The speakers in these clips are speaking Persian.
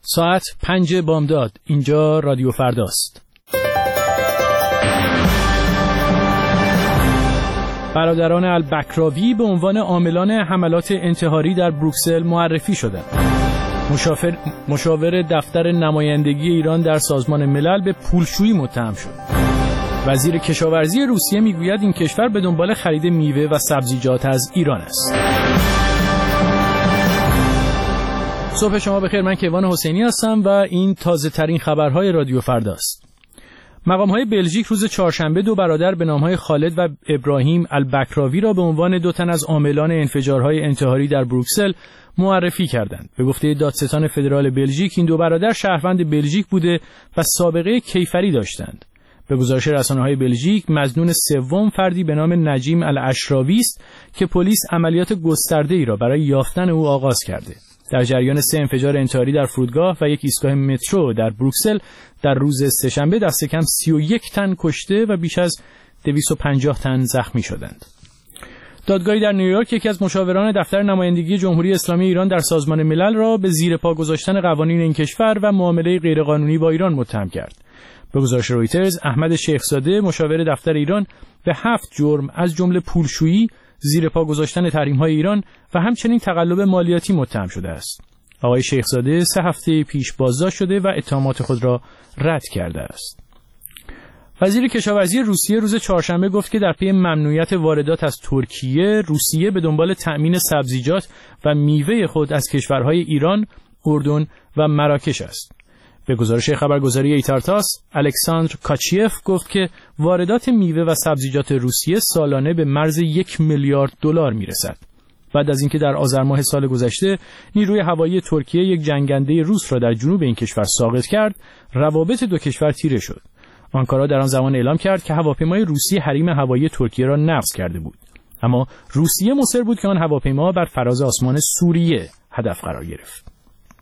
ساعت 5 بامداد. اینجا رادیو فرداست. برادران البکراوی به عنوان عاملان حملات انتحاری در بروکسل معرفی شدند. مشاور دفتر نمایندگی ایران در سازمان ملل به پولشویی متهم شد. وزیر کشاورزی روسیه میگوید این کشور به دنبال خرید میوه و سبزیجات از ایران است. صبح شما بخیر، من کیوان حسینی هستم و این تازه ترین خبرهای رادیو فرداست. مقام‌های بلژیک روز چهارشنبه دو برادر به نام‌های خالد و ابراهیم البکراوی را به عنوان دو تن از عاملان انفجارهای انتحاری در بروکسل معرفی کردند. به گفته دادستان فدرال بلژیک این دو برادر شهروند بلژیک بوده و سابقه کیفری داشتند. به گزارش رسانه‌های بلژیک مظنون سوم فردی به نام نجیم الاشراوی است که پلیس عملیات گسترده‌ای را برای یافتن او آغاز کرده. در جریان 3 انفجار انتحاری در فرودگاه و یک ایستگاه مترو در بروکسل در روز سه‌شنبه دست کم 31 تن کشته و بیش از 250 تن زخمی شدند. دادگاهی در نیویورک یکی از مشاوران دفتر نمایندگی جمهوری اسلامی ایران در سازمان ملل را به زیر پا گذاشتن قوانین این کشور و معامله غیرقانونی با ایران متهم کرد. به گزارش رویترز احمد شیخزاده مشاور دفتر ایران به 7 جرم از جمله پولشویی، زیر پا گذاشتن تحریم‌های ایران و همچنین تقلب مالیاتی متهم شده است. آقای شیخزاده 3 هفته پیش بازداشت شده و اتهامات خود را رد کرده است. وزیر کشاورزی روسیه روز چهارشنبه گفت که در پی ممنوعیت واردات از ترکیه، روسیه به دنبال تأمین سبزیجات و میوه خود از کشورهای ایران، اردن و مراکش است. به گزارش خبرگزاری ایتارتاس، الکساندر کاچیف گفت که واردات میوه و سبزیجات روسیه سالانه به مرز 1 میلیارد دلار میرسد. بعد از اینکه در آذر ماه سال گذشته نیروی هوایی ترکیه یک جنگنده روس را در جنوب این کشور ساقط کرد، روابط دو کشور تیره شد. آنکارا در آن زمان اعلام کرد که هواپیمای روسی حریم هوایی ترکیه را نقض کرده بود. اما روسیه مصر بود که آن هواپیما بر فراز آسمان سوریه هدف قرار گرفت.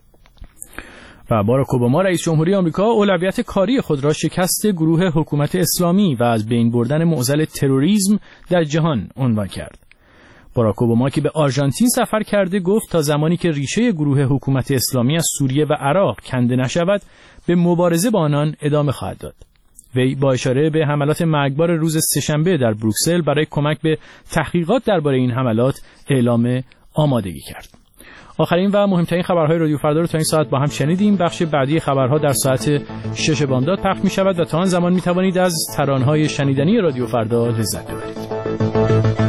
و باراک اوباما رئیس جمهوری آمریکا اولویت کاری خود را شکست گروه حکومت اسلامی و از بین بردن معضل تروریسم در جهان عنوان کرد. باراک اوباما که به آرژانتین سفر کرده گفت تا زمانی که ریشه گروه حکومت اسلامی از سوریه و عراق کنده نشود به مبارزه با آنان ادامه خواهد داد. وی با اشاره به حملات مرگبار روز سه‌شنبه در بروکسل برای کمک به تحقیقات درباره این حملات اعلام آمادگی کرد. آخرین و مهمترین خبرهای رادیو فردا رو تا این ساعت با هم شنیدیم. بخش بعدی خبرها در ساعت 6 بامداد پخش می شود و تا آن زمان می توانید از ترانه‌های شنیدنی رادیو فردا لذت ببرید.